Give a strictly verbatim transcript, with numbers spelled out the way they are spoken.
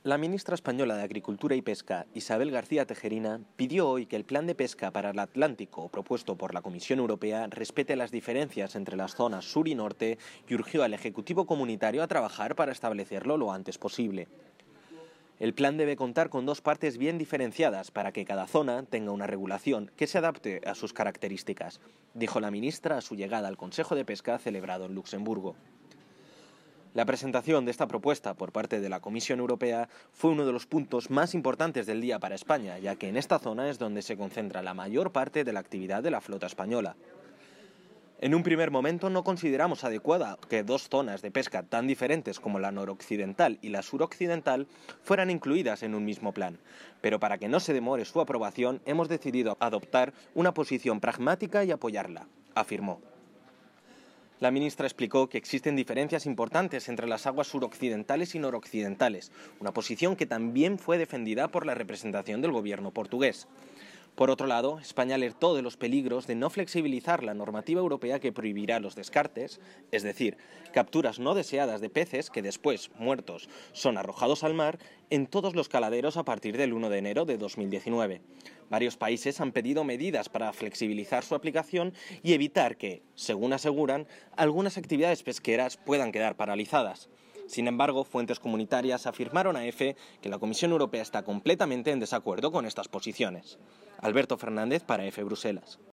La ministra española de Agricultura y Pesca, Isabel García Tejerina, pidió hoy que el plan de pesca para el Atlántico propuesto por la Comisión Europea respete las diferencias entre las zonas sur y norte y urgió al Ejecutivo comunitario a trabajar para establecerlo lo antes posible. El plan debe contar con dos partes bien diferenciadas para que cada zona tenga una regulación que se adapte a sus características, dijo la ministra a su llegada al Consejo de Pesca celebrado en Luxemburgo. La presentación de esta propuesta por parte de la Comisión Europea fue uno de los puntos más importantes del día para España, ya que en esta zona es donde se concentra la mayor parte de la actividad de la flota española. En un primer momento no consideramos adecuada que dos zonas de pesca tan diferentes como la noroccidental y la suroccidental fueran incluidas en un mismo plan, pero para que no se demore su aprobación hemos decidido adoptar una posición pragmática y apoyarla, afirmó. La ministra explicó que existen diferencias importantes entre las aguas suroccidentales y noroccidentales, una posición que también fue defendida por la representación del gobierno portugués. Por otro lado, España alertó de los peligros de no flexibilizar la normativa europea que prohibirá los descartes, es decir, capturas no deseadas de peces que después, muertos, son arrojados al mar en todos los caladeros a partir del uno de enero de dos mil diecinueve. Varios países han pedido medidas para flexibilizar su aplicación y evitar que, según aseguran, algunas actividades pesqueras puedan quedar paralizadas. Sin embargo, fuentes comunitarias afirmaron a EFE que la Comisión Europea está completamente en desacuerdo con estas posiciones. Alberto Fernández para EFE Bruselas.